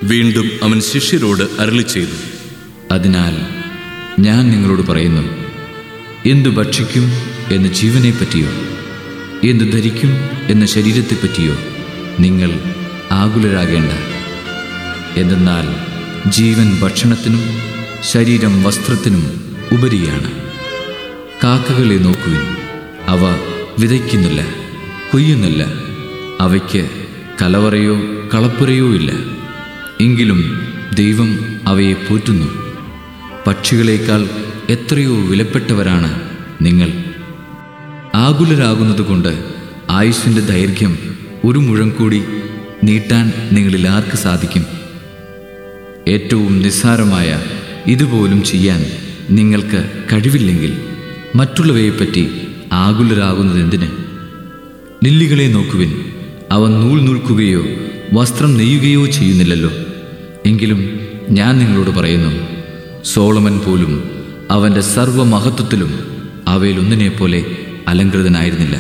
വീണ്ടും അവൻ ശിഷ്യരോട് അരുളിച്ചെയ്തു, അതിനാൽ ഞാൻ നിങ്ങളോട് പറയുന്നു, എന്തു ഭക്ഷിക്കും എന്ന ജീവനെപ്പറ്റിയോ എന്തു ധരിക്കും എന്ന ശരീരത്തെപ്പറ്റിയോ നിങ്ങൾ ആകുലരാകേണ്ട. എന്തെന്നാൽ ജീവൻ ഭക്ഷണത്തിനും ശരീരം വസ്ത്രത്തിനും ഉപരിയാണ്. കാക്കകളെ നോക്കുവിൻ, അവ വിതയ്ക്കുന്നില്ല, കൊയ്യുന്നില്ല, അവയ്ക്ക് കലവറയോ കളപ്പുരയോ ഇല്ല, എങ്കിലും ദൈവം അവയെ പോറ്റുന്നു. പക്ഷികളേക്കാൾ എത്രയോ വിലപ്പെട്ടവരാണ് നിങ്ങൾ. ആകുലരാകുന്നതുകൊണ്ട് ആയുസ്സിൻ്റെ ദൈർഘ്യം ഒരു മുഴം കൂടി നീട്ടാൻ നിങ്ങളിൽ ആർക്ക് സാധിക്കും? ഏറ്റവും നിസ്സാരമായ ഇതുപോലും ചെയ്യാൻ നിങ്ങൾക്ക് കഴിവില്ലെങ്കിൽ മറ്റുള്ളവയെപ്പറ്റി ആകുലരാകുന്നതെന്തിന്? ലില്ലികളെ നോക്കുവിൻ, അവ നൂൽ നൂൽക്കുകയോ വസ്ത്രം നെയ്യുകയോ ചെയ്യുന്നില്ലല്ലോ. എങ്കിലും ഞാൻ നിങ്ങളോട് പറയുന്നു, സോളമൻ പോലും അവൻ്റെ സർവ്വമഹത്വത്തിലും അവയിലൊന്നിനെപ്പോലെ അലങ്കൃതനായിരുന്നില്ല.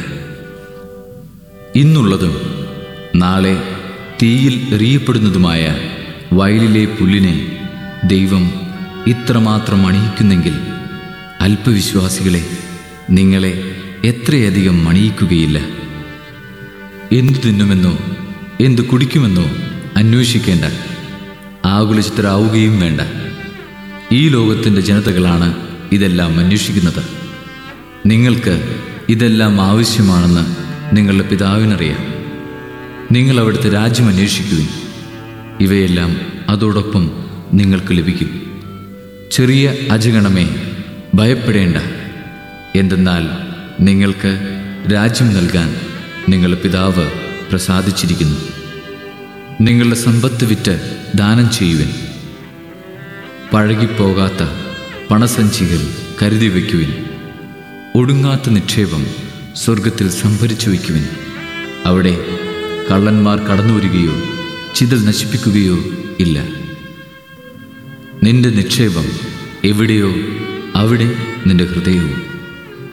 ഇന്നുള്ളതും നാളെ തീയിൽ എറിയപ്പെടുന്നതുമായ വയലിലെ പുല്ലിനെ ദൈവം ഇത്രമാത്രം അണിയിക്കുന്നെങ്കിൽ അല്പവിശ്വാസികളെ, നിങ്ങളെ എത്രയധികം അണിയിക്കുകയില്ല. എന്തു തിന്നുമെന്നോ എന്തു കുടിക്കുമെന്നോ അന്വേഷിക്കേണ്ട, ആകുലചിത്തരാവുകയും വേണ്ട. ഈ ലോകത്തിൻ്റെ ജനതകളാണ് ഇതെല്ലാം അന്വേഷിക്കുന്നത്. നിങ്ങൾക്ക് ഇതെല്ലാം ആവശ്യമാണെന്ന് നിങ്ങളുടെ പിതാവിനറിയാം. നിങ്ങൾ അവിടുത്തെ രാജ്യം അന്വേഷിക്കുവിൻ, ഇവയെല്ലാം അതോടൊപ്പം നിങ്ങൾക്ക് ലഭിക്കും. ചെറിയ അജഗണമേ, ഭയപ്പെടേണ്ട. എന്തെന്നാൽ നിങ്ങൾക്ക് രാജ്യം നൽകാൻ നിങ്ങളുടെ പിതാവ് പ്രസാദിച്ചിരിക്കുന്നു. നിങ്ങളുടെ സമ്പത്ത് വിറ്റ് ദാനം ചെയ്യുവിൻ. പഴകിപ്പോകാത്ത പണസഞ്ചികൾ കരുതി വയ്ക്കുവിൻ. ഒടുങ്ങാത്ത നിക്ഷേപം സ്വർഗത്തിൽ സംഭരിച്ചു വയ്ക്കുവിൻ. അവിടെ കള്ളന്മാർ കടന്നുവരികയോ ചിതൽ നശിപ്പിക്കുകയോ ഇല്ല. നിന്റെ നിക്ഷേപം എവിടെയോ അവിടെ നിന്റെ ഹൃദയവും.